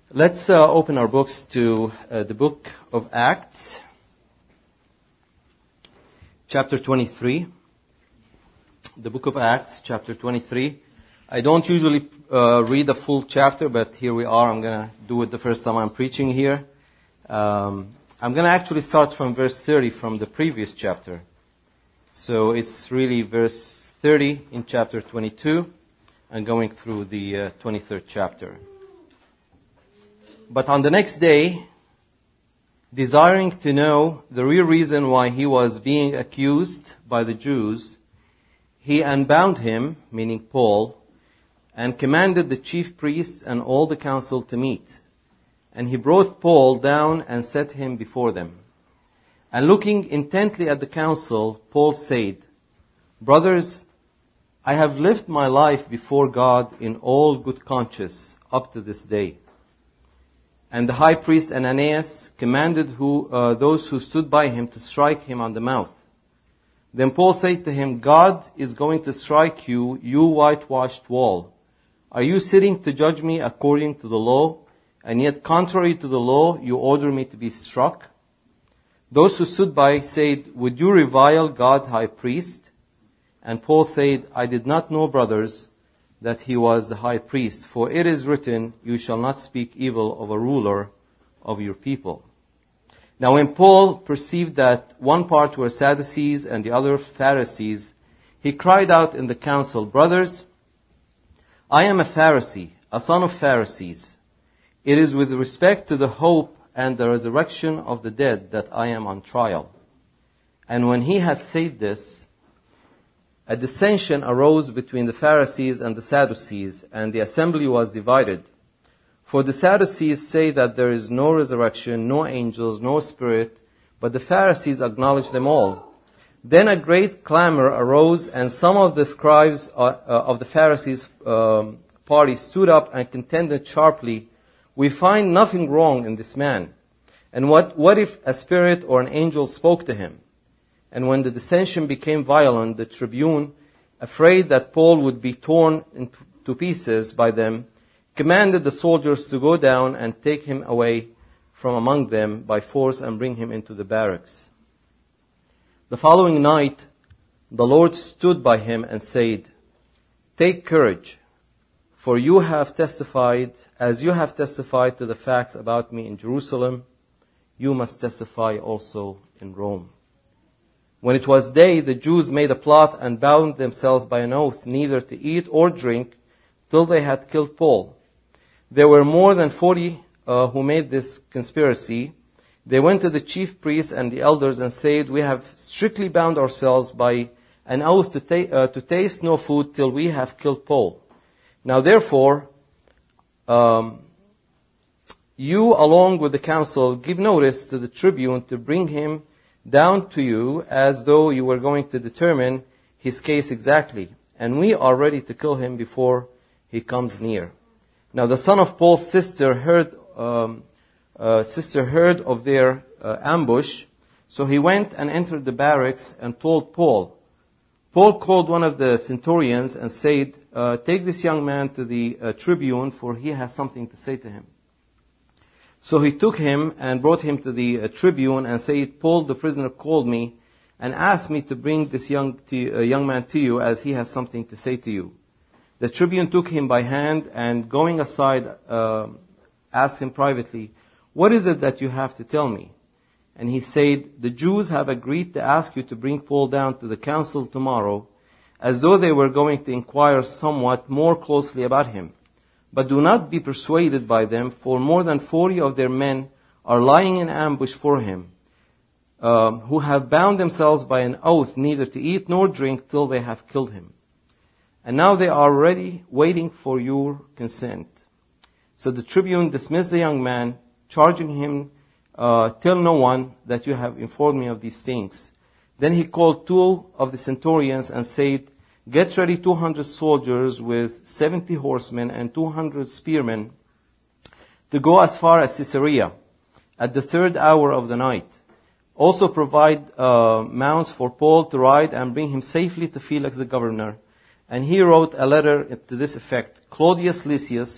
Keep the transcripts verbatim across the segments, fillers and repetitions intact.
Let's uh, open our books to uh, the book of Acts, chapter twenty-three. The book of Acts, chapter twenty-three. I don't usually uh, read the full chapter, but here we are. I'm going to do it the first time I'm preaching here. Um, I'm going to actually start from verse thirty from the previous chapter. So it's really verse thirty in chapter twenty-two and going through the uh, twenty-third chapter. But on the next day, desiring to know the real reason why he was being accused by the Jews, he unbound him, meaning Paul, and commanded the chief priests and all the council to meet. And he brought Paul down and set him before them. And looking intently at the council, Paul said, "Brothers, I have lived my life before God in all good conscience up to this day." And the high priest Ananias commanded who, uh, those who stood by him to strike him on the mouth. Then Paul said to him, "God is going to strike you, you whitewashed wall. Are you sitting to judge me according to the law? And yet contrary to the law, you order me to be struck?" Those who stood by said, "Would you revile God's high priest?" And Paul said, "I did not know, brothers, that he was the high priest. For it is written, you shall not speak evil of a ruler of your people." Now when Paul perceived that one part were Sadducees and the other Pharisees, he cried out in the council, "Brothers, I am a Pharisee, a son of Pharisees. It is with respect to the hope and the resurrection of the dead that I am on trial." And when he had said this, a dissension arose between the Pharisees and the Sadducees, and the assembly was divided. For the Sadducees say that there is no resurrection, no angels, no spirit, but the Pharisees acknowledge them all. Then a great clamor arose, and some of the scribes uh, uh, of the Pharisees' um, party stood up and contended sharply, "We find nothing wrong in this man. And what, what if a spirit or an angel spoke to him?" And when the dissension became violent, the tribune, afraid that Paul would be torn into pieces by them, commanded the soldiers to go down and take him away from among them by force and bring him into the barracks. The following night, the Lord stood by him and said, "Take courage, for you have testified, as you have testified to the facts about me in Jerusalem, you must testify also in Rome." When it was day, the Jews made a plot and bound themselves by an oath neither to eat or drink till they had killed Paul. There were more than forty uh, who made this conspiracy. They went to the chief priests and the elders and said, "We have strictly bound ourselves by an oath to, ta- uh, to taste no food till we have killed Paul. Now therefore, um, you along with the council give notice to the tribune to bring him down to you as though you were going to determine his case exactly. And we are ready to kill him before he comes near." Now the son of Paul's sister heard, um, uh, sister heard of their uh, ambush. So he went and entered the barracks and told Paul. Paul called one of the centurions and said, uh, "Take this young man to the uh, tribune, for he has something to say to him." So he took him and brought him to the uh, tribune and said, "Paul the prisoner called me and asked me to bring this young, to, uh, young man to you as he has something to say to you." The tribune took him by hand and going aside uh, asked him privately, "What is it that you have to tell me?" And he said, "The Jews have agreed to ask you to bring Paul down to the council tomorrow as though they were going to inquire somewhat more closely about him. But do not be persuaded by them, for more than forty of their men are lying in ambush for him, um, who have bound themselves by an oath neither to eat nor drink till they have killed him. And now they are ready, waiting for your consent." So the tribune dismissed the young man, charging him, uh, "Tell no one that you have informed me of these things." Then he called two of the centurions and said, "Get ready two hundred soldiers with seventy horsemen and two hundred spearmen to go as far as Caesarea at the third hour of the night. Also provide uh, mounts for Paul to ride and bring him safely to Felix the governor." And he wrote a letter to this effect: "Claudius Lysias,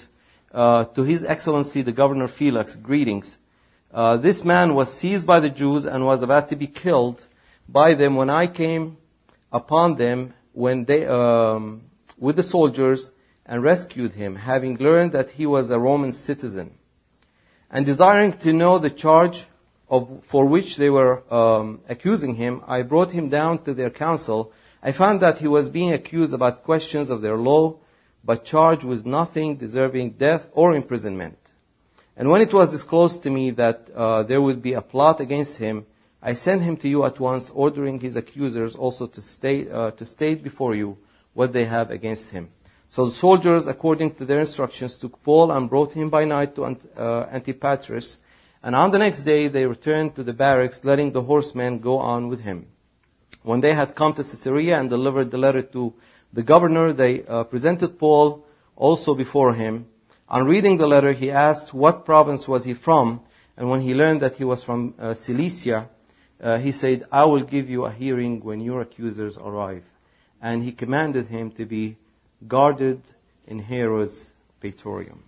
uh, to His Excellency the Governor Felix, greetings. Uh, this man was seized by the Jews and was about to be killed by them when I came upon them when they, um, with the soldiers and rescued him, having learned that he was a Roman citizen. And desiring to know the charge of, for which they were um, accusing him, I brought him down to their council. I found that he was being accused about questions of their law, but charged with nothing deserving death or imprisonment. And when it was disclosed to me that uh, there would be a plot against him, I sent him to you at once, ordering his accusers also to state, uh, to state before you what they have against him. So the soldiers, according to their instructions, took Paul and brought him by night to Ant- uh, Antipatris. And on the next day they returned to the barracks, letting the horsemen go on with him. When they had come to Caesarea and delivered the letter to the governor, they uh, presented Paul also before him. On reading the letter, he asked what province was he from, and when he learned that he was from uh, Cilicia, uh, he said, I will give you a hearing when your accusers arrive. And he commanded him to be guarded in Herod's praetorium.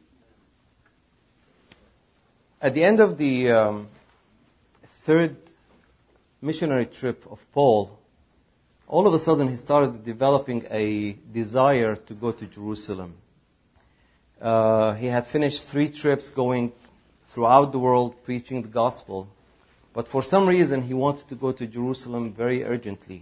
At the end of the um, third missionary trip of Paul, all of a sudden he started developing a desire to go to Jerusalem. Uh, he had finished three trips going throughout the world preaching the gospel, but for some reason he wanted to go to Jerusalem very urgently.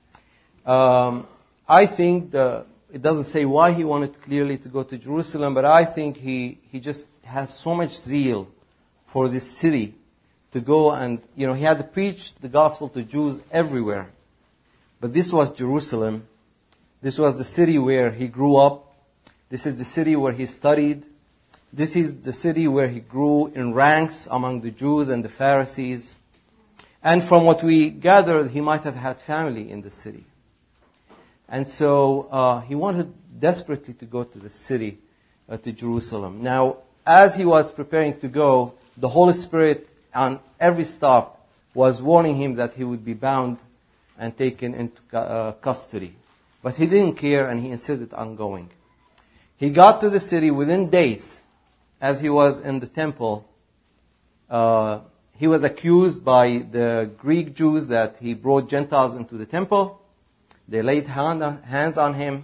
Um, I think the, it doesn't say why he wanted clearly to go to Jerusalem, but I think he, he just had so much zeal for this city to go and, you know, he had to preach the gospel to Jews everywhere. But this was Jerusalem. This was the city where he grew up. This is the city where he studied. This is the city where he grew in ranks among the Jews and the Pharisees. And from what we gathered, he might have had family in the city. And so uh, he wanted desperately to go to the city, uh, to Jerusalem. Now, as he was preparing to go, the Holy Spirit on every stop was warning him that he would be bound and taken into uh, custody. But he didn't care and he insisted on going. He got to the city within days. As he was in the temple, uh, he was accused by the Greek Jews that he brought Gentiles into the temple. They laid hand, hands on him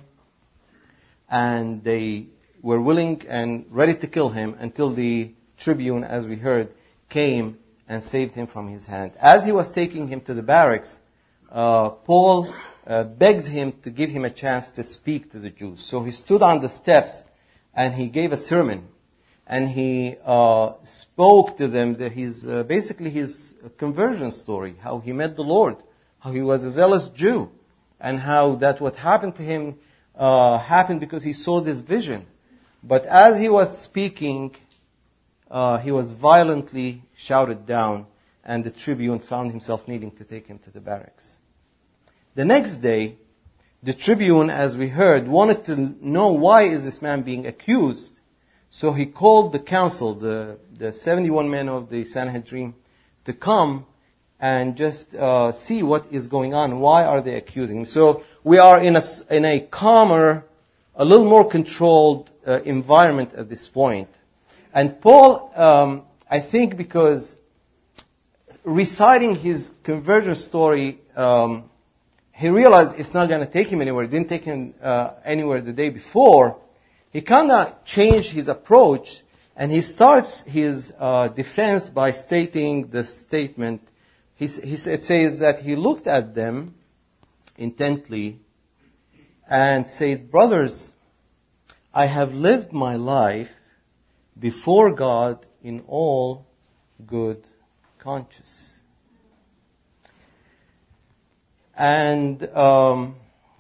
and they were willing and ready to kill him until the tribune, as we heard, came and saved him from his hand. As he was taking him to the barracks, uh, Paul uh, begged him to give him a chance to speak to the Jews. So he stood on the steps and he gave a sermon. And he uh, spoke to them that his, uh, basically his conversion story, how he met the Lord, how he was a zealous Jew, and how that what happened to him uh, happened because he saw this vision. But as he was speaking, uh, he was violently shouted down, and the tribune found himself needing to take him to the barracks. The next day, the tribune, as we heard, wanted to know why is this man being accused. So he called the council, the, the seventy-one men of the Sanhedrin, to come and just uh, see what is going on. Why are they accusing him? So we are in a, in a calmer, a little more controlled uh, environment at this point. And Paul, um, I think because reciting his conversion story, um, he realized it's not going to take him anywhere. It didn't take him uh, anywhere the day before. He kind of changed his approach, and he starts his uh, defense by stating the statement. He, he it says that he looked at them intently and said, brothers, I have lived my life before God in all good conscience. And um,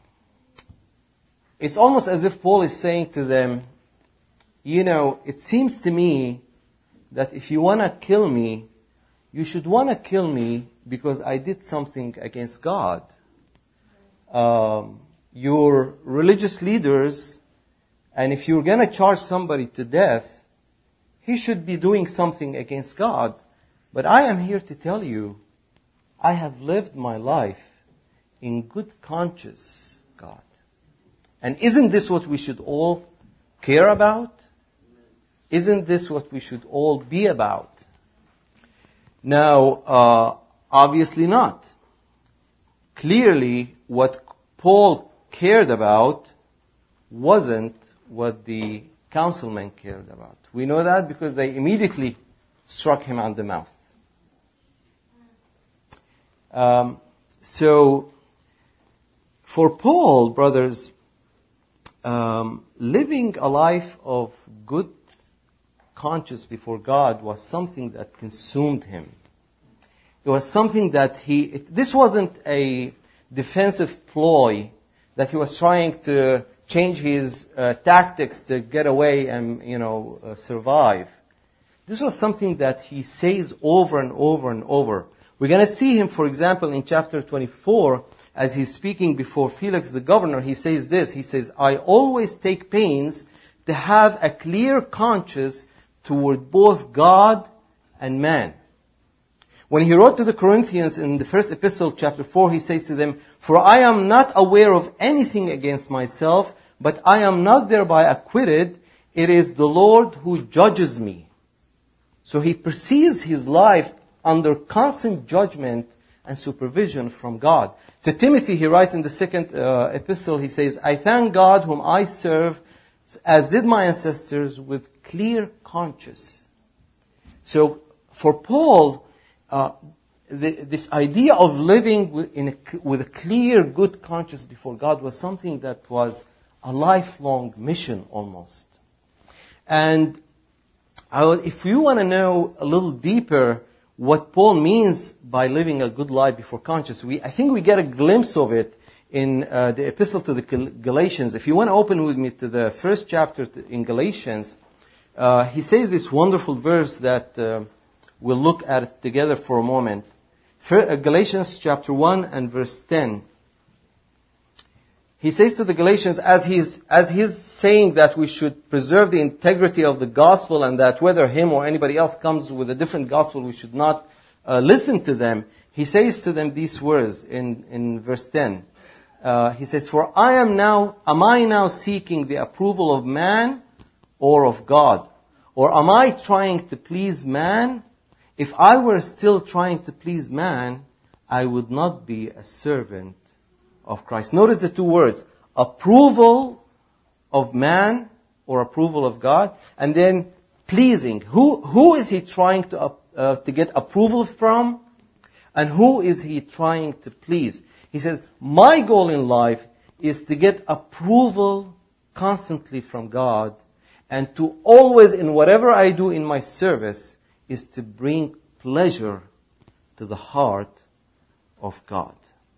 it's almost as if Paul is saying to them, you know, it seems to me that if you want to kill me, you should want to kill me because I did something against God. Um, your religious leaders, and if you're going to charge somebody to death, he should be doing something against God. But I am here to tell you, I have lived my life in good conscience, God. And isn't this what we should all care about? Isn't this what we should all be about? Now, uh, obviously not. Clearly, what Paul cared about wasn't what the councilmen cared about. We know that because they immediately struck him on the mouth. Um, so, for Paul, brothers, um, living a life of good conscience before God was something that consumed him. It was something that he, it, this wasn't a defensive ploy that he was trying to change his uh, tactics to get away and, you know, uh, survive. This was something that he says over and over and over. We're going to see him, for example, in chapter twenty-four, as he's speaking before Felix the governor, he says this, he says, I always take pains to have a clear conscience toward both God and man. When he wrote to the Corinthians in the first epistle, chapter four, he says to them, for I am not aware of anything against myself, but I am not thereby acquitted. It is the Lord who judges me. So he perceives his life under constant judgment and supervision from God. To Timothy, he writes in the second uh, epistle, he says, I thank God whom I serve, as did my ancestors, with clear conscience. So for Paul, uh, the, this idea of living with, in a, with a clear, good conscience before God was something that was a lifelong mission almost. And I would, if you want to know a little deeper what Paul means by living a good life before conscience, we, I think we get a glimpse of it in uh, the epistle to the Galatians. If you want to open with me to the first chapter in Galatians, uh, he says this wonderful verse that uh, we'll look at it together for a moment. For, uh, Galatians chapter one and verse ten. He says to the Galatians, as he's, as he's saying that we should preserve the integrity of the gospel and that whether him or anybody else comes with a different gospel, we should not uh, listen to them. He says to them these words in, in verse ten. Uh, he says, for I am now, am I now seeking the approval of man or of God? Or am I trying to please man? If I were still trying to please man, I would not be a servant of Christ. Notice the two words, approval of man or approval of God, and then pleasing. Who, who is he trying to, uh, to get approval from? And who is he trying to please? He says, my goal in life is to get approval constantly from God, and to always, in whatever I do in my service, is to bring pleasure to the heart of God.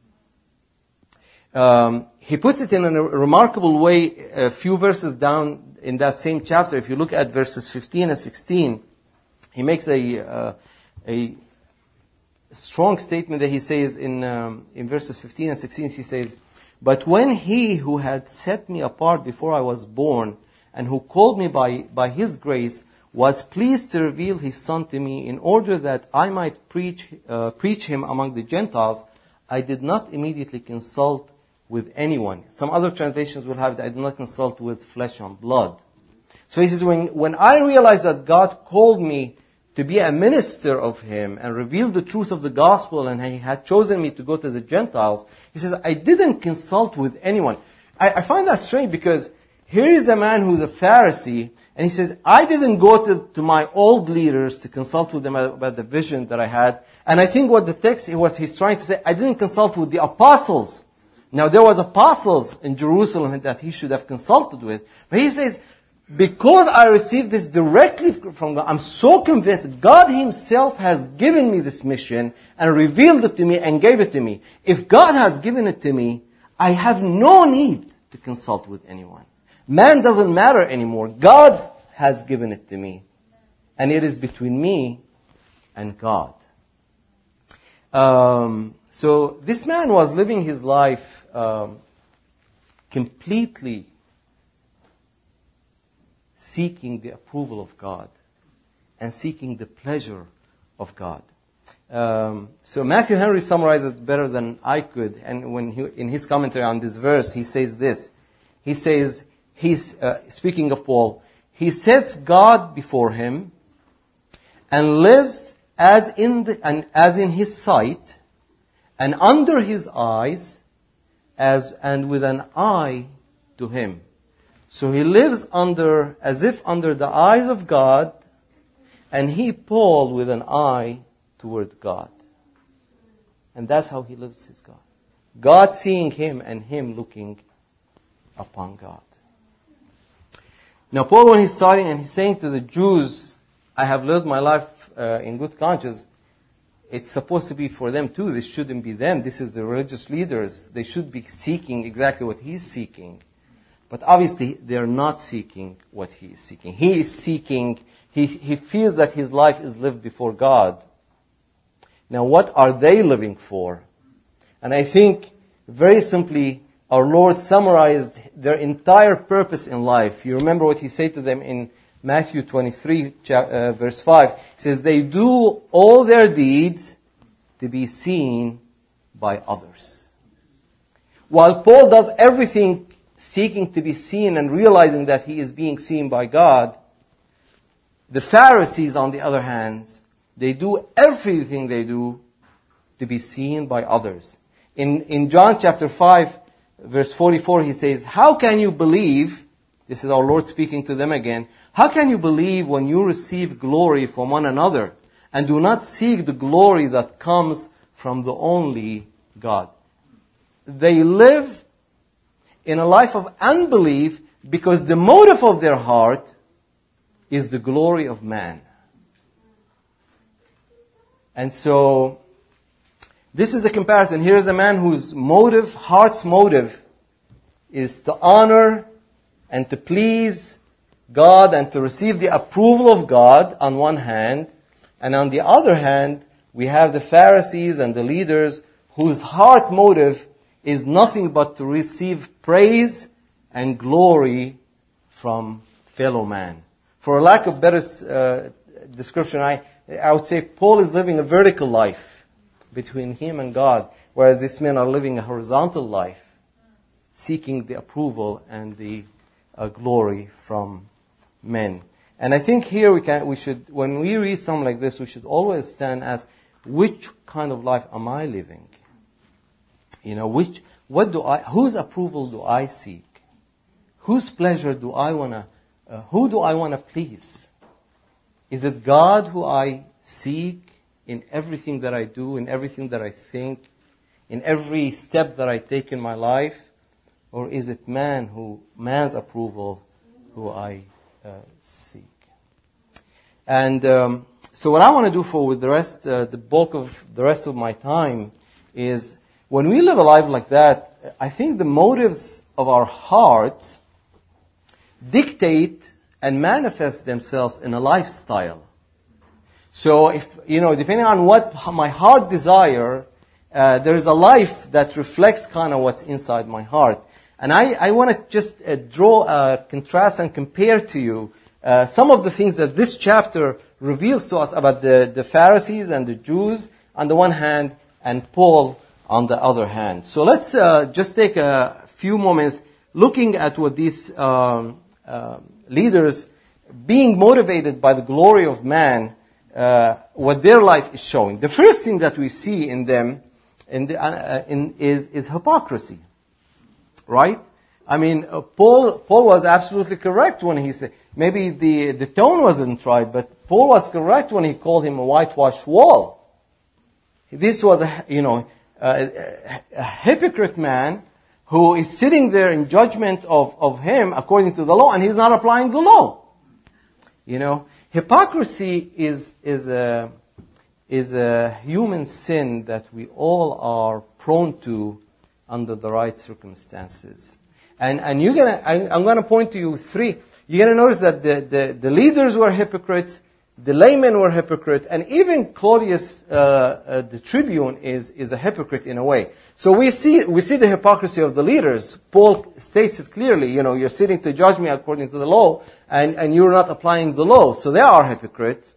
Um, he puts it in a remarkable way a few verses down in that same chapter. If you look at verses fifteen and sixteen, he makes a uh, a strong statement that he says in um, in verses fifteen and sixteen. He says, "But when he who had set me apart before I was born, and who called me by by his grace, was pleased to reveal his Son to me, in order that I might preach uh, preach him among the Gentiles, I did not immediately consult with anyone." Some other translations will have that I did not consult with flesh and blood. So he says, when, when I realized that God called me to be a minister of Him and revealed the truth of the gospel, and He had chosen me to go to the Gentiles, he says, I didn't consult with anyone. I, I find that strange, because here is a man who's a Pharisee, and he says, I didn't go to, to my old leaders to consult with them about the vision that I had. And I think what the text, what he's trying to say, I didn't consult with the apostles. Now, there was apostles in Jerusalem that he should have consulted with. But he says, because I received this directly from God, I'm so convinced God Himself has given me this mission and revealed it to me and gave it to me. If God has given it to me, I have no need to consult with anyone. Man doesn't matter anymore. God has given it to me. And it is between me and God. Um, so this man was living his life um, completely seeking the approval of God and seeking the pleasure of God. Um, so Matthew Henry summarizes it better than I could. And when he, in his commentary on this verse, he says this. He says, he's uh, speaking of Paul, he sets God before him and lives as in the, and as in his sight and under his eyes as and with an eye to him. So he lives under, as if under the eyes of God, and he, Paul, with an eye toward God. And that's how he lives his God. God seeing him and him looking upon God. Now Paul, when he's starting and he's saying to the Jews, I have lived my life uh, in good conscience, it's supposed to be for them too. This shouldn't be them. This is the religious leaders. They should be seeking exactly what he's seeking. But obviously, they're not seeking what he is seeking. He is seeking, he, he feels that his life is lived before God. Now, what are they living for? And I think, very simply, our Lord summarized their entire purpose in life. You remember what he said to them in Matthew twenty-three, uh, verse five. He says, they do all their deeds to be seen by others. While Paul does everything seeking to be seen and realizing that he is being seen by God, the Pharisees, on the other hand, they do everything they do to be seen by others. In, in John chapter five, verse forty-four, he says, how can you believe, this is our Lord speaking to them again, how can you believe when you receive glory from one another and do not seek the glory that comes from the only God? They live in a life of unbelief because the motive of their heart is the glory of man. And so, this is a comparison. Here's a man whose motive, heart's motive, is to honor and to please God and to receive the approval of God on one hand. And on the other hand, we have the Pharisees and the leaders whose heart motive is nothing but to receive praise and glory from fellow man. For lack of better uh, description, I, I would say Paul is living a vertical life between him and God, whereas these men are living a horizontal life, seeking the approval and the uh, glory from men. And I think here we can, we should, when we read something like this, we should always stand as, which kind of life am I living? You know, which, what do I, whose approval do I seek? Whose pleasure do I wanna, uh, who do I wanna please? Is it God who I seek in everything that I do, in everything that I think, in every step that I take in my life? Or is it man who, man's approval who I uh, seek? And um, so what I want to do for with the rest, uh, the bulk of the rest of my time is, when we live a life like that, I think the motives of our heart dictate and manifest themselves in a lifestyle. So if, you know, depending on what my heart desire, uh, there is a life that reflects kind of what's inside my heart. And I, I want to just uh, draw a contrast and compare to you uh, some of the things that this chapter reveals to us about the, the Pharisees and the Jews on the one hand, and Paul on the other hand. So let's uh, just take a few moments looking at what these um, uh, leaders, being motivated by the glory of man, uh, what their life is showing. The first thing that we see in them in the, uh, in, is, is hypocrisy. Right? I mean, uh, Paul Paul was absolutely correct when he said, maybe the, the tone wasn't right, but Paul was correct when he called him a whitewashed wall. This was a, you know, a, a, a hypocrite man who is sitting there in judgment of, of him according to the law, and he's not applying the law. You know, hypocrisy is is a is a human sin that we all are prone to under the right circumstances. And and you're gonna I, I'm gonna point to you three. You're gonna notice that the, the, the leaders were hypocrites, the laymen were hypocrites, and even Claudius, uh, uh, the tribune, is is a hypocrite in a way. So we see we see the hypocrisy of the leaders. Paul states it clearly. You know, you're sitting to judge me according to the law, and, and you're not applying the law. So they are hypocrites.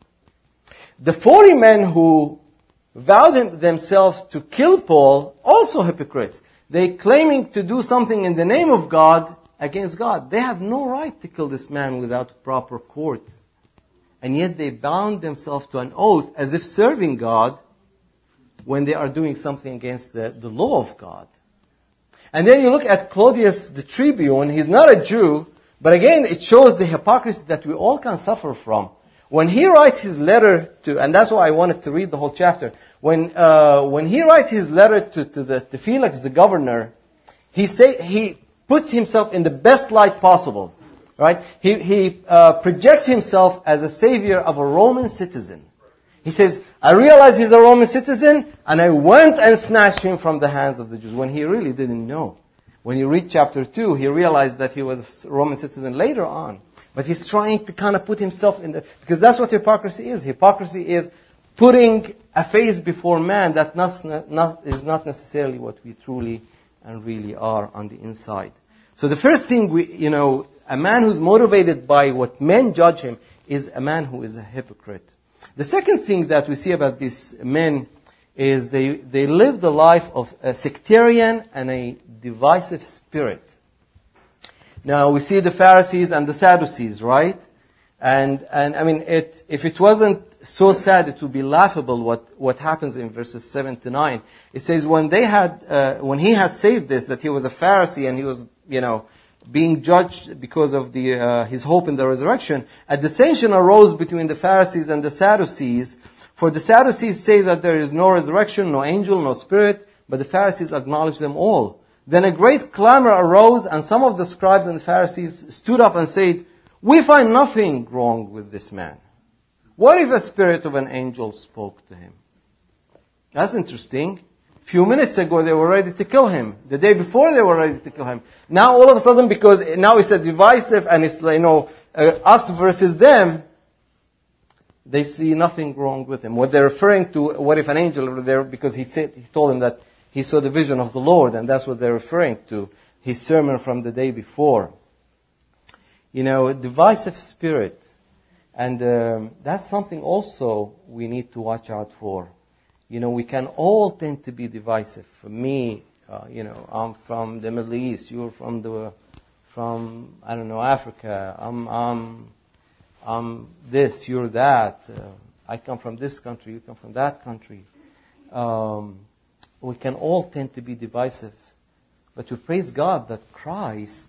The forty men who vowed themselves to kill Paul, also hypocrites. They claiming to do something in the name of God, against God. They have no right to kill this man without proper court. And yet they bound themselves to an oath as if serving God when they are doing something against the, the law of God. And then you look at Claudius the Tribune. He's not a Jew, but again it shows the hypocrisy that we all can suffer from. When he writes his letter to, and that's why I wanted to read the whole chapter. When uh, when he writes his letter to, to, the, to Felix the governor, he say he puts himself in the best light possible. Right? He, he uh, projects himself as a savior of a Roman citizen. He says, I realize he's a Roman citizen, and I went and snatched him from the hands of the Jews, when he really didn't know. When you read chapter two, he realized that he was a Roman citizen later on. But he's trying to kind of put himself in the... Because that's what hypocrisy is. Hypocrisy is putting a face before man that not, not, is not necessarily what we truly and really are on the inside. So the first thing, we, you know, a man who's motivated by what men judge him is a man who is a hypocrite. The second thing that we see about these men is they, they live the life of a sectarian and a divisive spirit. Now, we see the Pharisees and the Sadducees, right? And, and I mean, it, if it wasn't so sad, it would be laughable what, what happens in verses seven to nine. It says, when they had, uh, when he had said this, that he was a Pharisee and he was, you know, being judged because of the, uh, his hope in the resurrection, a dissension arose between the Pharisees and the Sadducees. For the Sadducees say that there is no resurrection, no angel, no spirit, but the Pharisees acknowledge them all. Then a great clamor arose, and some of the scribes and the Pharisees stood up and said, we find nothing wrong with this man. What if a spirit of an angel spoke to him? That's interesting. A few minutes ago, they were ready to kill him. The day before, they were ready to kill him. Now, all of a sudden, because now it's a divisive and it's, you know, uh, us versus them, they see nothing wrong with him. What they're referring to, what if an angel were there, because he said, he told them that he saw the vision of the Lord, and that's what they're referring to, his sermon from the day before. You know, a divisive spirit. And um, that's something also we need to watch out for. You know, we can all tend to be divisive. For me, uh, you know, I'm from the Middle East. You're from the, from I don't know, Africa. I'm, I'm, I'm this. You're that. Uh, I come from this country. You come from that country. Um, we can all tend to be divisive, but we praise God that Christ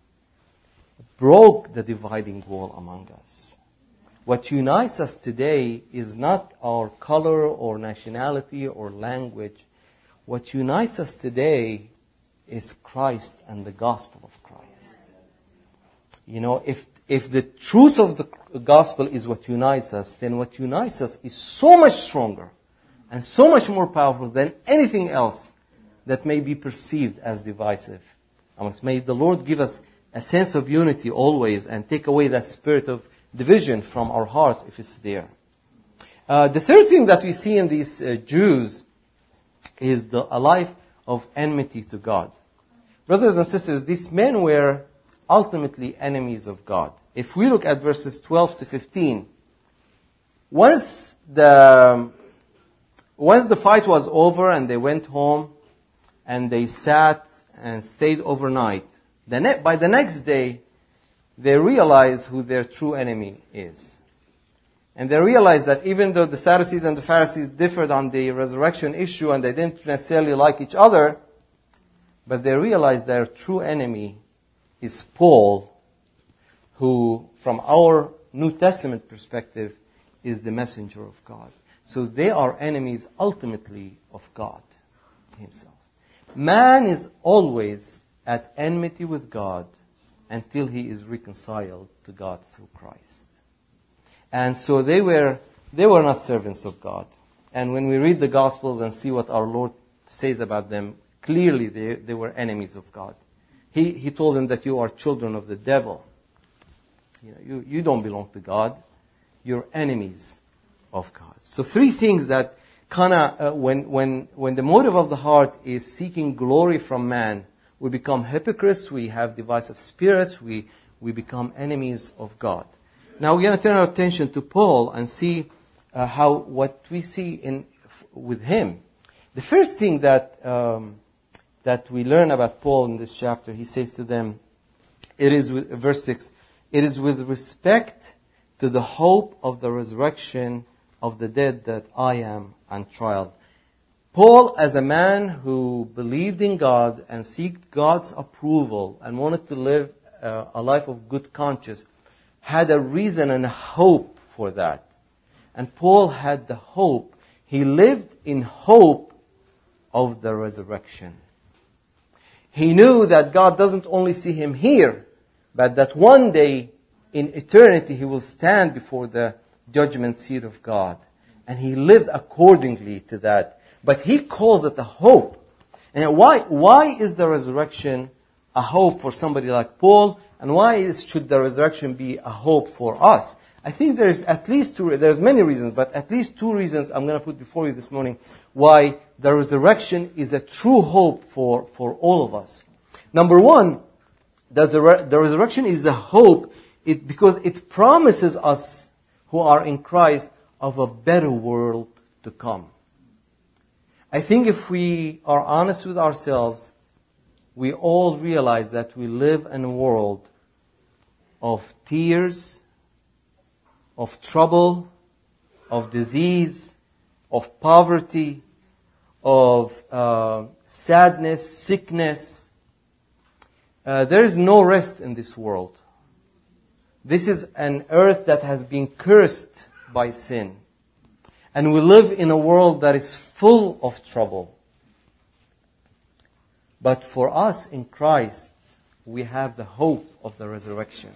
broke the dividing wall among us. What unites us today is not our color or nationality or language. What unites us today is Christ and the gospel of Christ. You know, if if the truth of the gospel is what unites us, then what unites us is so much stronger and so much more powerful than anything else that may be perceived as divisive. May the Lord give us a sense of unity always and take away that spirit of division from our hearts if it's there. Uh, the third thing that we see in these uh, Jews is the, a life of enmity to God. Brothers and sisters, these men were ultimately enemies of God. If we look at verses twelve to fifteen, once the, once the fight was over and they went home and they sat and stayed overnight, the ne- by the next day, they realized who their true enemy is. And they realized that even though the Sadducees and the Pharisees differed on the resurrection issue and they didn't necessarily like each other, but they realized their true enemy is Paul, who, from our New Testament perspective, is the messenger of God. So they are enemies ultimately of God himself. Man is always at enmity with God until he is reconciled to God through Christ. And so they were they were not servants of God. And when we read the Gospels and see what our Lord says about them, clearly they, they were enemies of God. He he told them that you are children of the devil. You know, you, you don't belong to God. You're enemies of God. So three things that kind of, uh, when, when, when the motive of the heart is seeking glory from man, we become hypocrites, we have divisive spirits, we, we become enemies of God. Now we're going to turn our attention to Paul and see uh, how what we see in with him. The first thing that um, that we learn about Paul in this chapter, he says to them, It is with, verse six, it is with respect to the hope of the resurrection of the dead that I am on trial. Paul, as a man who believed in God and sought God's approval and wanted to live uh, a life of good conscience, had a reason and a hope for that. And Paul had the hope. He lived in hope of the resurrection. He knew that God doesn't only see him here, but that one day in eternity he will stand before the judgment seat of God. And he lived accordingly to that. But he calls it a hope. And why, why is the resurrection a hope for somebody like Paul? And why is, should the resurrection be a hope for us? I think there's at least two, there's many reasons, but at least two reasons I'm going to put before you this morning why the resurrection is a true hope for, for all of us. Number one, that the, re- the resurrection is a hope it, because it promises us who are in Christ of a better world to come. I think if we are honest with ourselves, we all realize that we live in a world of tears, of trouble, of disease, of poverty, of uh, sadness, sickness. Uh, there is no rest in this world. This is an earth that has been cursed by sin. And we live in a world that is full of trouble. But for us in Christ, we have the hope of the resurrection.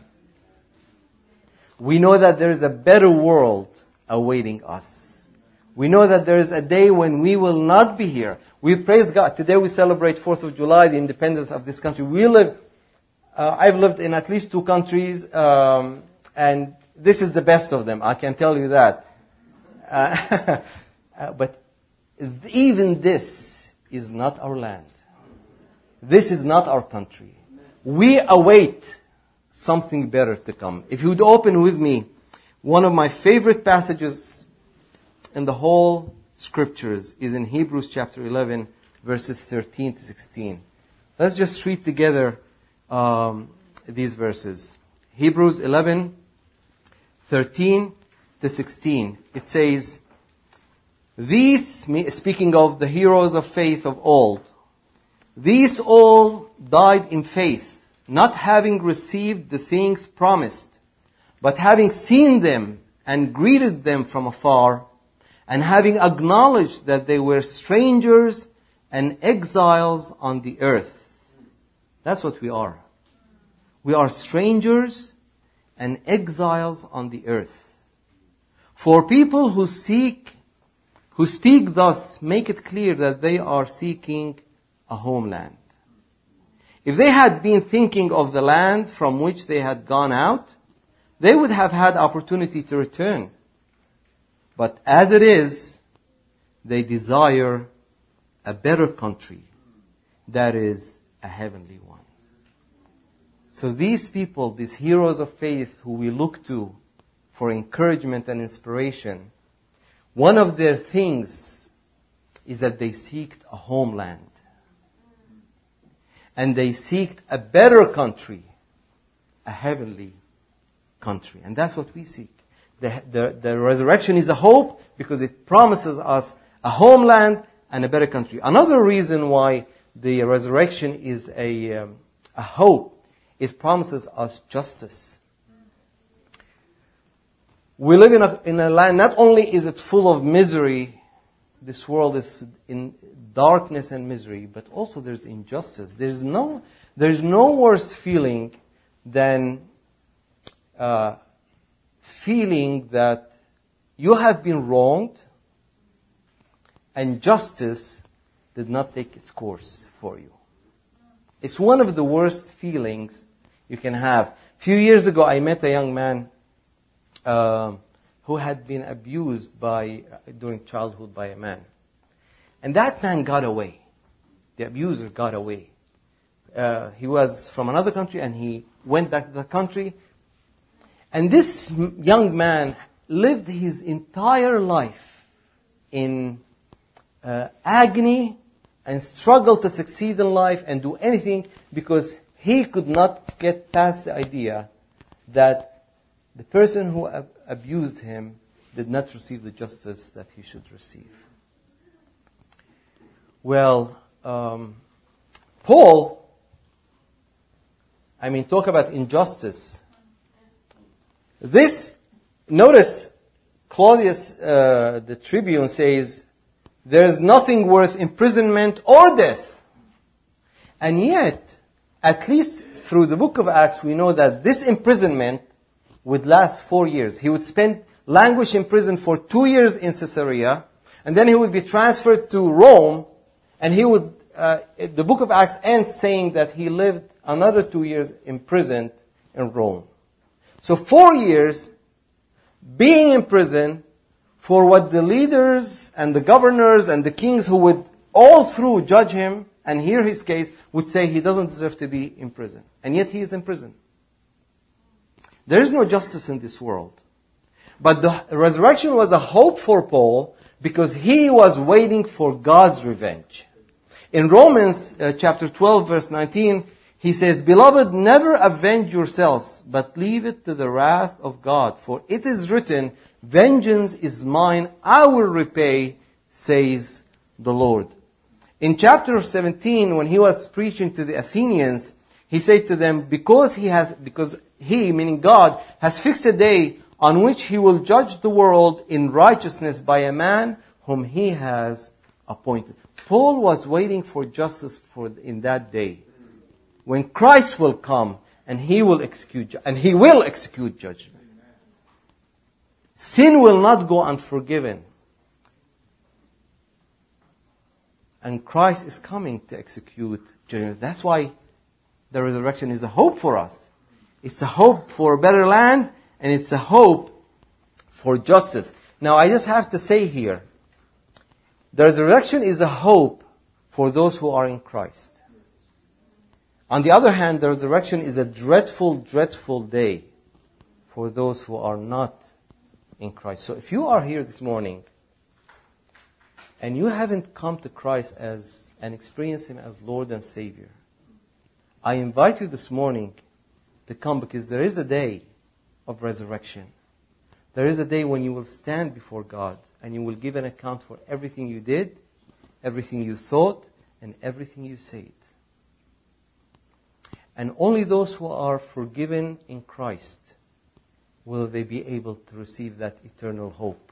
We know that there is a better world awaiting us. We know that there is a day when we will not be here. We praise God. Today we celebrate fourth of July, the independence of this country. We live, uh, I've lived in at least two countries, um, and this is the best of them. I can tell you that. Uh, uh, but even this is not our land. This is not our country. We await something better to come. If you would open with me, one of my favorite passages in the whole scriptures is in Hebrews chapter eleven, verses thirteen to sixteen. Let's just read together um, these verses. Hebrews eleven, thirteen to sixteen. It says, these, speaking of the heroes of faith of old, these all died in faith, not having received the things promised, but having seen them and greeted them from afar, and having acknowledged that they were strangers and exiles on the earth. That's what we are. We are strangers and exiles on the earth. For people who seek, who speak thus, make it clear that they are seeking a homeland. If they had been thinking of the land from which they had gone out, they would have had opportunity to return. But as it is, they desire a better country, that is, a heavenly one. So these people, these heroes of faith who we look to for encouragement and inspiration, one of their things is that they seeked a homeland. And they seeked a better country, a heavenly country. And that's what we seek. The, the, the resurrection is a hope because it promises us a homeland and a better country. Another reason why the resurrection is a, um, a hope, it promises us justice. We live in a, in a land, not only is it full of misery, this world is in darkness and misery, but also there's injustice. There's no, there's no worse feeling than uh, feeling that you have been wronged and justice did not take its course for you. It's one of the worst feelings you can have. A few years ago, I met a young man uh, who had been abused by during childhood by a man. And that man got away. The abuser got away. Uh, he was from another country and he went back to the country. And this young man lived his entire life in uh, agony and struggled to succeed in life and do anything because he could not get past the idea that the person who ab- abused him did not receive the justice that he should receive. Well, um, Paul, I mean, talk about injustice. This, notice, Claudius, uh, the tribune, says, there is nothing worth imprisonment or death. And yet, at least through the book of Acts, we know that this imprisonment would last four years. He would spend, languish in prison for two years in Caesarea, and then he would be transferred to Rome, and he would, uh, the book of Acts ends saying that he lived another two years imprisoned in Rome. So four years being in prison for what the leaders and the governors and the kings who would all through judge him and hear his case would say he doesn't deserve to be in prison. And yet he is in prison. There is no justice in this world. But the resurrection was a hope for Paul because he was waiting for God's revenge. In Romans uh, chapter twelve verse nineteen, he says, Beloved, never avenge yourselves, but leave it to the wrath of God. For it is written, Vengeance is mine, I will repay, says the Lord. In chapter seventeen, when he was preaching to the Athenians, he said to them, because he has, because he, meaning God, has fixed a day on which he will judge the world in righteousness by a man whom he has appointed. Paul was waiting for justice for in that day, when Christ will come and he will execute, and he will execute judgment. Sin will not go unforgiven. And Christ is coming to execute judgment. That's why the resurrection is a hope for us. It's a hope for a better land, and it's a hope for justice. Now, I just have to say here, the resurrection is a hope for those who are in Christ. On the other hand, the resurrection is a dreadful, dreadful day for those who are not in Christ. So if you are here this morning and you haven't come to Christ as and experienced Him as Lord and Savior, I invite you this morning to come, because there is a day of resurrection. There is a day when you will stand before God and you will give an account for everything you did, everything you thought, and everything you said. And only those who are forgiven in Christ will they be able to receive that eternal hope.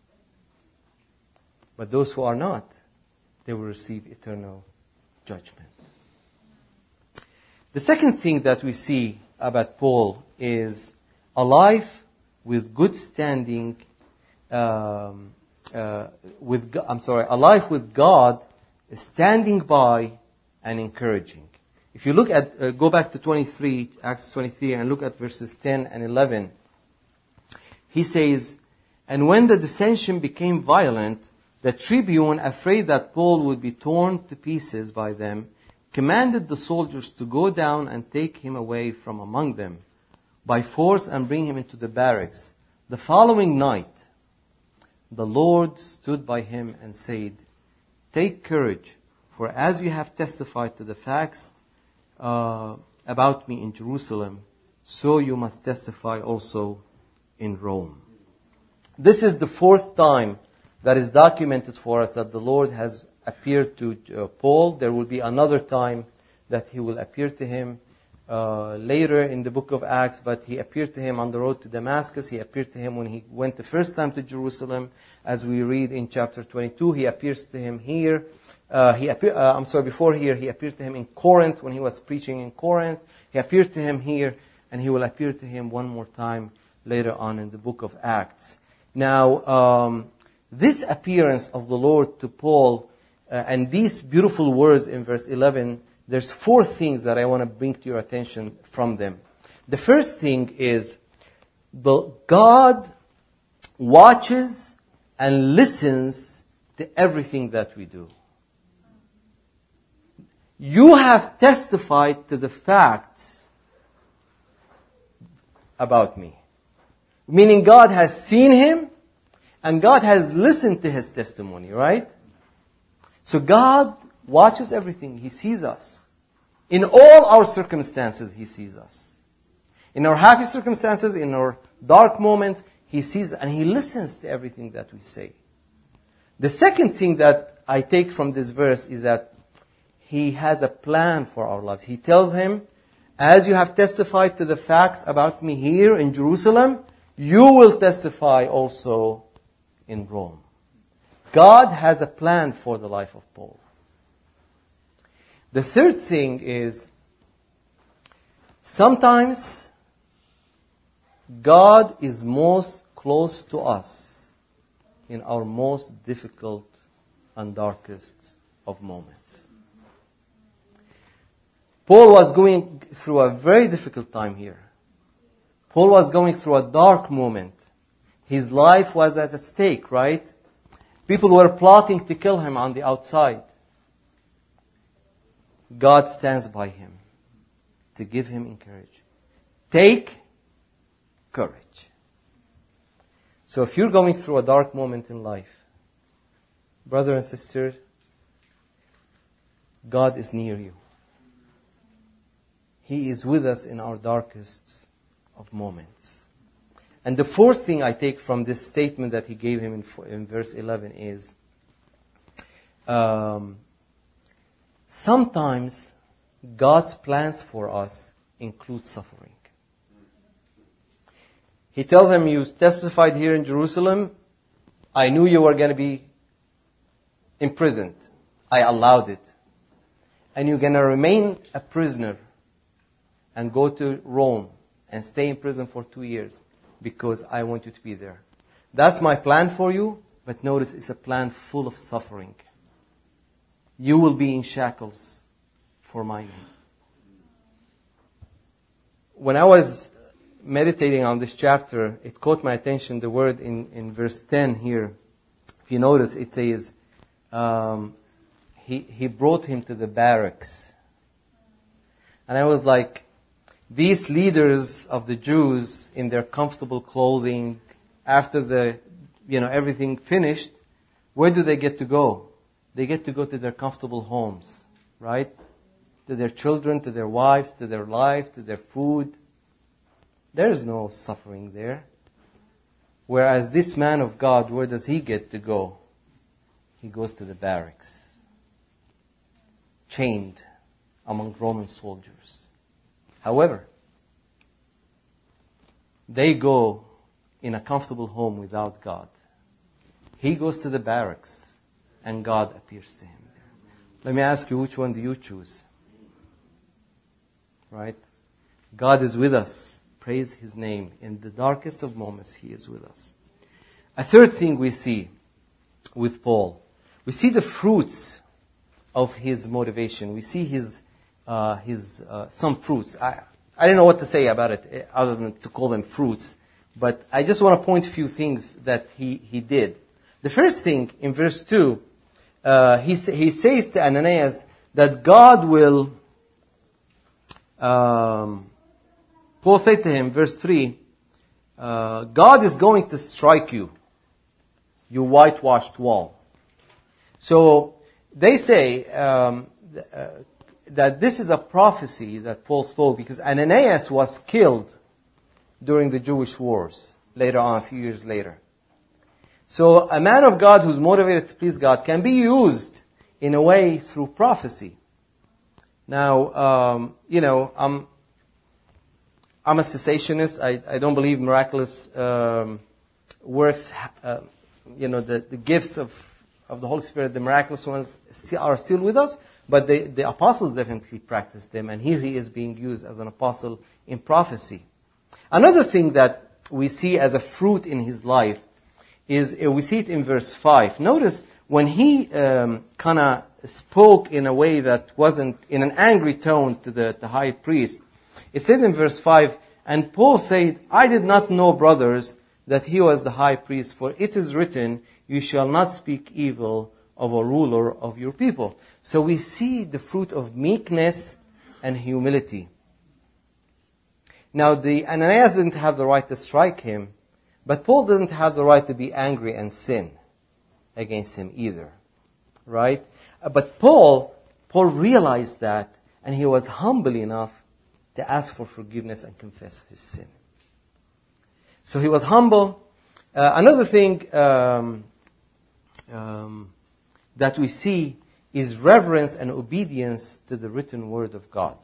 But those who are not, they will receive eternal judgment. The second thing that we see about Paul is a life with good standing, um, uh, with I'm sorry, a life with God, standing by and encouraging. If you look at, uh, go back to twenty-three, Acts twenty-three, and look at verses ten and eleven, he says, And when the dissension became violent, the tribune, afraid that Paul would be torn to pieces by them, commanded the soldiers to go down and take him away from among them by force and bring him into the barracks. The following night, the Lord stood by him and said, Take courage, for as you have testified to the facts uh, about me in Jerusalem, so you must testify also in Rome. This is the fourth time that is documented for us that the Lord has appeared to uh, Paul. There will be another time that he will appear to him uh, later in the book of Acts, but he appeared to him on the road to Damascus. He appeared to him when he went the first time to Jerusalem, as we read in chapter twenty-two. He appears to him here. Uh, he appear, uh, I'm sorry, before here, he appeared to him in Corinth when he was preaching in Corinth. He appeared to him here, and he will appear to him one more time later on in the book of Acts. Now, um, this appearance of the Lord to Paul uh, and these beautiful words in verse eleven, there's four things that I want to bring to your attention from them. The first thing is the God watches and listens to everything that we do. You have testified to the facts about me. Meaning God has seen him and God has listened to his testimony, right? So God watches everything. He sees us. In all our circumstances, He sees us. In our happy circumstances, in our dark moments, He sees and He listens to everything that we say. The second thing that I take from this verse is that He has a plan for our lives. He tells him, as you have testified to the facts about me here in Jerusalem, you will testify also in Rome. God has a plan for the life of Paul. The third thing is, sometimes God is most close to us in our most difficult and darkest of moments. Paul was going through a very difficult time here. Paul was going through a dark moment. His life was at stake, right? People were plotting to kill him on the outside. God stands by him to give him encouragement. Take courage. So if you're going through a dark moment in life, brother and sister, God is near you. He is with us in our darkest of moments. And the fourth thing I take from this statement that he gave him in, in verse eleven is, um, sometimes God's plans for us include suffering. He tells him, you testified here in Jerusalem. I knew you were going to be imprisoned. I allowed it. And you're going to remain a prisoner and go to Rome and stay in prison for two years because I want you to be there. That's my plan for you, but notice it's a plan full of suffering. You will be in shackles for my name. When I was meditating on this chapter, it caught my attention, the word in, in verse ten here. If you notice, it says, um, he, he brought him to the barracks. And I was like, these leaders of the Jews in their comfortable clothing, after the, you know, everything finished, where do they get to go? They get to go to their comfortable homes, right? To their children, to their wives, to their life, to their food. There is no suffering there. Whereas this man of God, where does he get to go? He goes to the barracks, chained among Roman soldiers. However, they go in a comfortable home without God. He goes to the barracks and God appears to him there. Let me ask you, which one do you choose? Right? God is with us. Praise His name. In the darkest of moments, He is with us. A third thing we see with Paul, we see the fruits of his motivation. We see his uh, his uh, some fruits. I I don't know what to say about it other than to call them fruits, but I just want to point a few things that he he did. The first thing in verse two, uh, he he says to Ananias that God will. Um, Paul said to him, verse three, uh, God is going to strike you, you whitewashed wall. So they say um, th- uh, that this is a prophecy that Paul spoke because Ananias was killed during the Jewish wars later on, a few years later. So a man of God who's motivated to please God can be used in a way through prophecy. Now, um, you know, I'm... I'm a cessationist. I, I don't believe miraculous um, works, uh, you know, the, the gifts of, of the Holy Spirit, the miraculous ones still, are still with us, but the, the apostles definitely practiced them, and here he is being used as an apostle in prophecy. Another thing that we see as a fruit in his life is, uh, we see it in verse five. Notice when he um, kind of spoke in a way that wasn't in an angry tone to the, the high priest, it says in verse five, and Paul said, I did not know, brothers, that he was the high priest, for it is written, you shall not speak evil of a ruler of your people. So we see the fruit of meekness and humility. Now, the Ananias didn't have the right to strike him, but Paul didn't have the right to be angry and sin against him either. Right? But Paul, Paul realized that, and he was humble enough to ask for forgiveness and confess his sin. So he was humble. Uh, another thing um, um, that we see is reverence and obedience to the written word of God.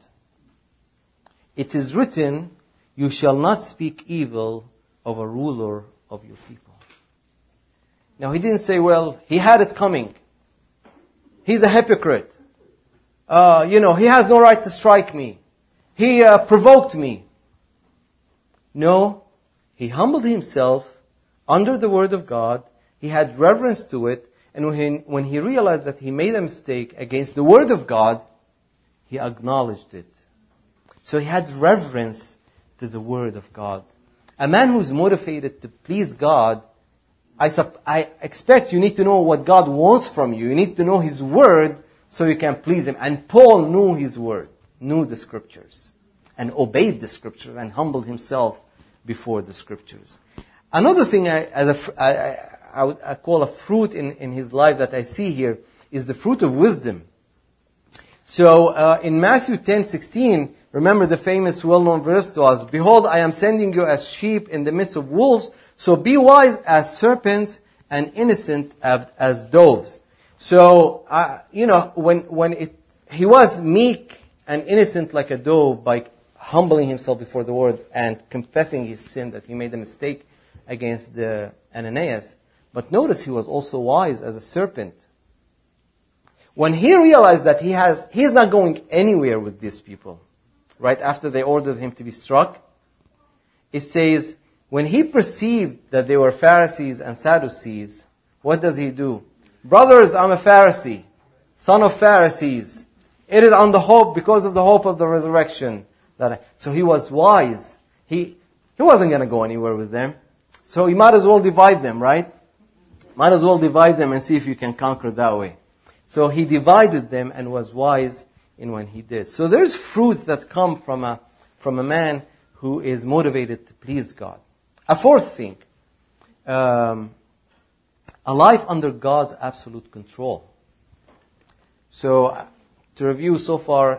It is written, "You shall not speak evil of a ruler of your people." Now he didn't say, well, he had it coming. He's a hypocrite. Uh, you know, he has no right to strike me. He uh, provoked me. No, he humbled himself under the word of God. He had reverence to it. And when he, when he realized that he made a mistake against the word of God, he acknowledged it. So he had reverence to the word of God. A man who's motivated to please God, I, sup- I expect you need to know what God wants from you. You need to know His word so you can please Him. And Paul knew His word, knew the scriptures, and obeyed the scriptures, and humbled himself before the scriptures. Another thing I, as a, I, I, I, would, I call a fruit in, in his life that I see here is the fruit of wisdom. So uh, in Matthew ten sixteen, remember the famous well-known verse to us, "Behold, I am sending you as sheep in the midst of wolves, so be wise as serpents and innocent as, as doves." So, uh, you know, when when it he was meek and innocent like a dove by humbling himself before the word and confessing his sin, that he made a mistake against the Ananias. But notice he was also wise as a serpent. When he realized that he has, he's not going anywhere with these people, right after they ordered him to be struck, it says, when he perceived that they were Pharisees and Sadducees, what does he do? "Brothers, I'm a Pharisee, son of Pharisees. It is on the hope, because of the hope of the resurrection." That I, so he was wise. He, he wasn't going to go anywhere with them. So you might as well divide them, right? Might as well divide them and see if you can conquer that way. So he divided them and was wise in when he did. So there's fruits that come from a, from a man who is motivated to please God. A fourth thing, um, a life under God's absolute control. So uh, to review so far,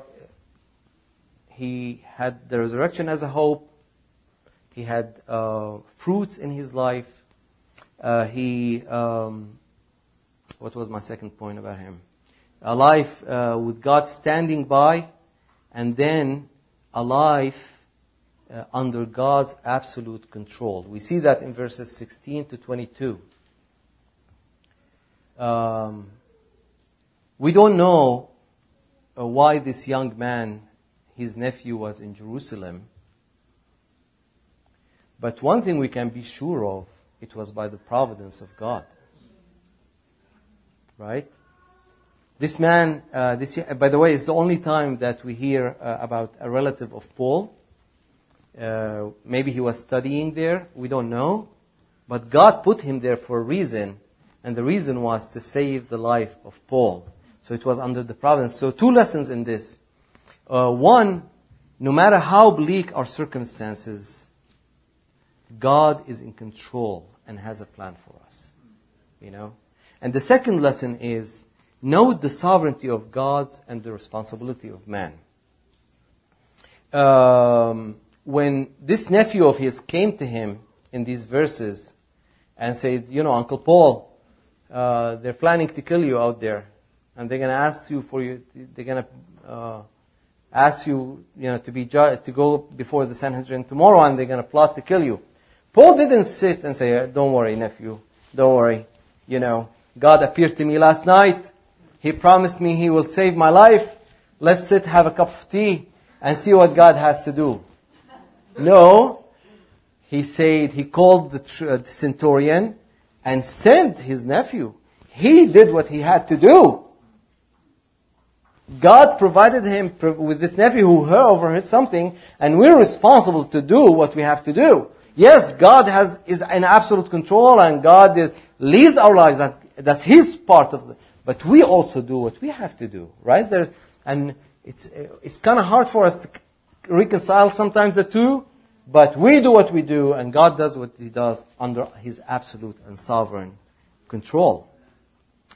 he had the resurrection as a hope. He had uh, fruits in his life. Uh, he, um, what was my second point about him? A life uh, with God standing by, and then a life uh, under God's absolute control. We see that in verses sixteen to twenty-two. Um, we don't know uh, why this young man, his nephew, was in Jerusalem. But one thing we can be sure of, it was by the providence of God. Right? This man, uh, this by the way, is the only time that we hear uh, about a relative of Paul. Uh, maybe he was studying there, we don't know. But God put him there for a reason, and the reason was to save the life of Paul. So it was under the providence. So two lessons in this. Uh, one, no matter how bleak our circumstances, God is in control and has a plan for us. You know? And the second lesson is, note the sovereignty of God and the responsibility of man. Um, when this nephew of his came to him in these verses and said, you know, Uncle Paul, uh, they're planning to kill you out there, and they're going to ask you for you. They're going to uh, ask you, you know, to be ju- to go before the Sanhedrin tomorrow, and they're going to plot to kill you. Paul didn't sit and say, "Don't worry, nephew. Don't worry. You know, God appeared to me last night. He promised me He will save my life. Let's sit, have a cup of tea, and see what God has to do." No, he said, he called the, tr- uh, the centurion and sent his nephew. He did what he had to do. God provided him with this nephew who heard, overheard something, and we're responsible to do what we have to do. Yes, God has is in absolute control, and God is, leads our lives. That, that's His part of it. But we also do what we have to do, right? There's, and it's it's kind of hard for us to reconcile sometimes the two, but we do what we do, and God does what He does under His absolute and sovereign control.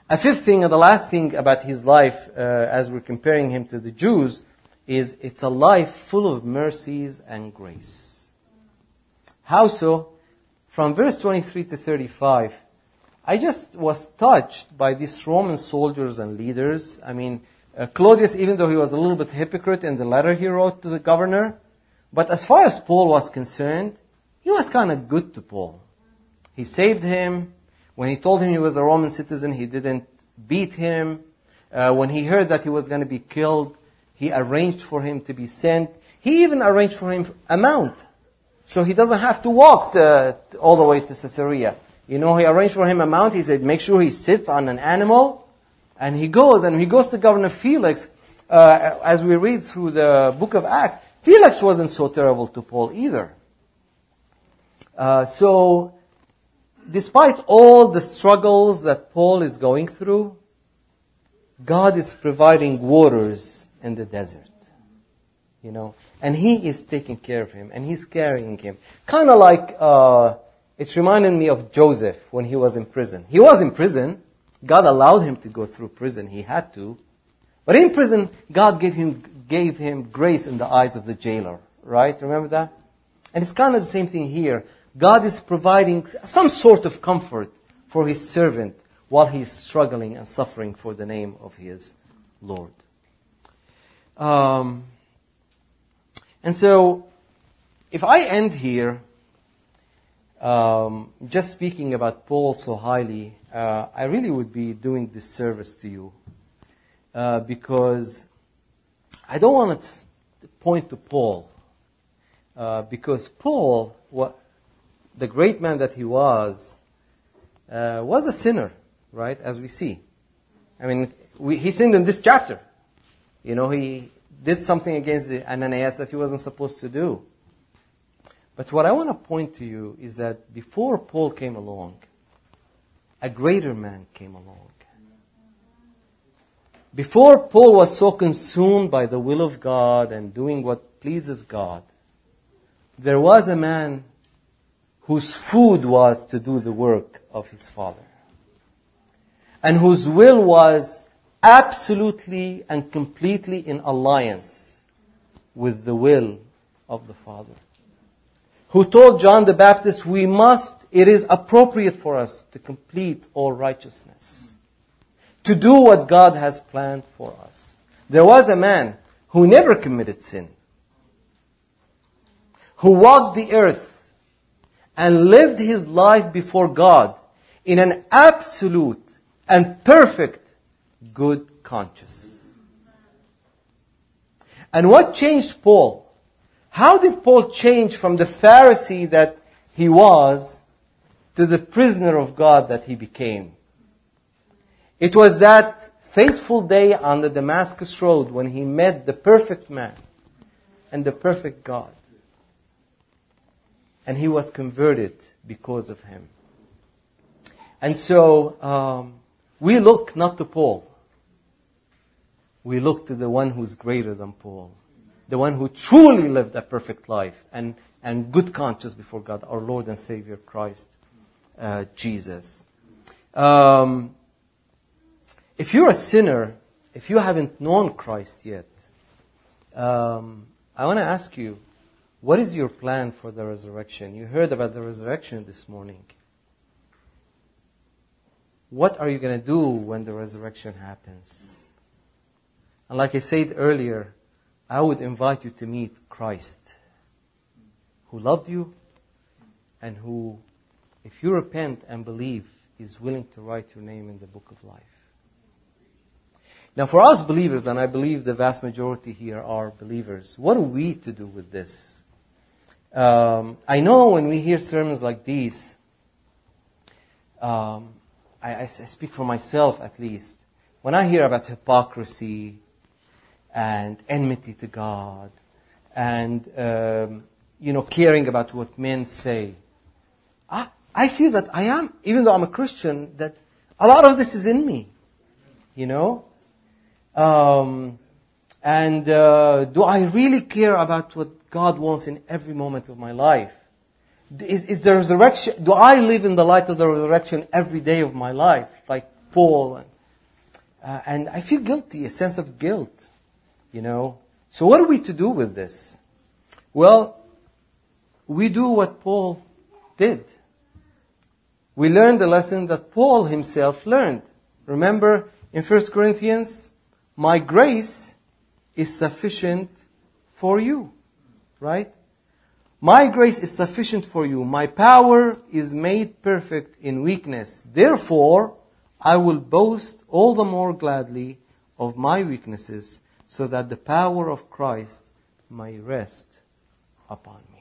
A fifth thing, and the last thing about his life, uh, as we're comparing him to the Jews, is it's a life full of mercies and grace. How so? From verse twenty-three to thirty-five, I just was touched by these Roman soldiers and leaders. I mean, uh, Claudius, even though he was a little bit hypocrite in the letter he wrote to the governor, but as far as Paul was concerned, he was kind of good to Paul. He saved him. When he told him he was a Roman citizen, he didn't beat him. Uh, when he heard that he was going to be killed, he arranged for him to be sent. He even arranged for him a mount, so he doesn't have to walk to, to, all the way to Caesarea. You know, he arranged for him a mount. He said, make sure he sits on an animal. And he goes, and he goes to Governor Felix. Uh, as we read through the book of Acts, Felix wasn't so terrible to Paul either. Uh, so, despite all the struggles that Paul is going through, God is providing waters in the desert. You know, and He is taking care of him, and He's carrying him. Kind of like, uh, it's reminding me of Joseph when he was in prison. He was in prison. God allowed him to go through prison. He had to. But in prison, God gave him, gave him grace in the eyes of the jailer. Right? Remember that? And it's kind of the same thing here. God is providing some sort of comfort for His servant while he is struggling and suffering for the name of his Lord. Um, and so, if I end here, um, just speaking about Paul so highly, uh, I really would be doing disservice to you. Uh, because I don't want to point to Paul. Uh, because Paul, what, the great man that he was, uh, was a sinner, right? As we see. I mean, we, he sinned in this chapter. You know, he did something against the Ananias that he wasn't supposed to do. But what I want to point to you is that before Paul came along, a greater man came along. Before Paul was so consumed by the will of God and doing what pleases God, there was a man whose food was to do the work of his Father, and whose will was absolutely and completely in alliance with the will of the Father, who told John the Baptist, we must, it is appropriate for us to complete all righteousness, to do what God has planned for us. There was a man who never committed sin, who walked the earth and lived his life before God in an absolute and perfect good conscience. And what changed Paul? How did Paul change from the Pharisee that he was to the prisoner of God that he became? It was that fateful day on the Damascus road when he met the perfect man and the perfect God. And he was converted because of him. And so, um, we look not to Paul. We look to the one who's greater than Paul. The one who truly lived a perfect life and, and good conscience before God, our Lord and Savior Christ uh, Jesus. Um, if you're a sinner, if you haven't known Christ yet, um, I want to ask you, what is your plan for the resurrection? You heard about the resurrection this morning. What are you going to do when the resurrection happens? And like I said earlier, I would invite you to meet Christ, who loved you and who, if you repent and believe, is willing to write your name in the book of life. Now for us believers, and I believe the vast majority here are believers, what are we to do with this? Um, I know when we hear sermons like these, um, I, I speak for myself at least, when I hear about hypocrisy and enmity to God and, um, you know, caring about what men say, I, I feel that I am, even though I'm a Christian, that a lot of this is in me, you know? Um, and uh, do I really care about what God wants in every moment of my life? Is, is the resurrection, do I live in the light of the resurrection every day of my life, like Paul and uh, and I feel guilty, a sense of guilt, you know. So what are we to do with this? Well, we do what Paul did. We learned the lesson that Paul himself learned. Remember in First Corinthians, my grace is sufficient for you, right? My grace is sufficient for you. My power is made perfect in weakness. Therefore, I will boast all the more gladly of my weaknesses, so that the power of Christ may rest upon me.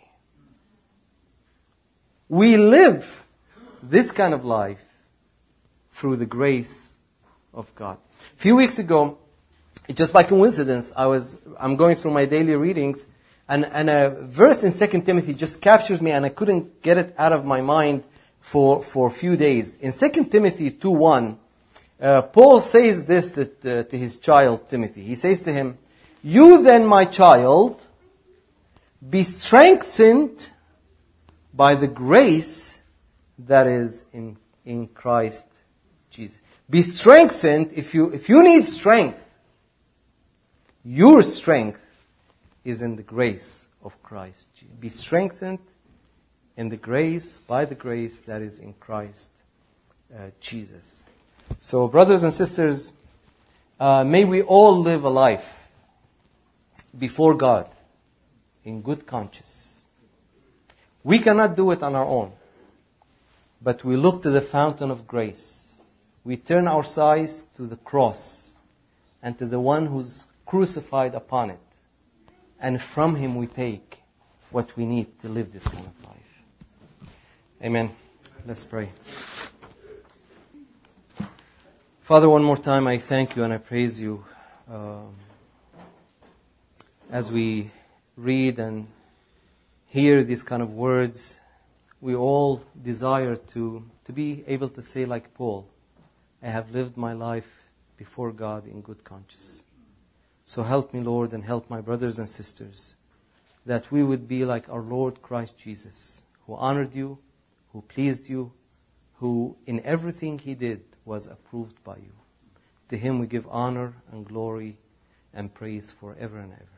We live this kind of life through the grace of God. A few weeks ago, just by coincidence, I was I'm going through my daily readings, and, and a verse in Second Timothy just captures me, and I couldn't get it out of my mind for, for a few days. In Second Timothy two one, uh, Paul says this to, to, to his child Timothy. He says to him, "You then, my child, be strengthened by the grace that is in, in Christ Jesus." Be strengthened. If you, if you need strength, your strength is in the grace of Christ. Be strengthened in the grace, by the grace that is in Christ uh, Jesus. So, brothers and sisters, uh, may we all live a life before God in good conscience. We cannot do it on our own, but we look to the fountain of grace. We turn our sights to the cross and to the one who's crucified upon it. And from him we take what we need to live this kind of life. Amen. Let's pray. Father, one more time I thank you and I praise you um, as we read and hear these kind of words. We all desire to, to be able to say like Paul, I have lived my life before God in good conscience. So help me, Lord, and help my brothers and sisters, that we would be like our Lord Christ Jesus, who honored you, who pleased you, who in everything he did was approved by you. To him we give honor and glory and praise forever and ever.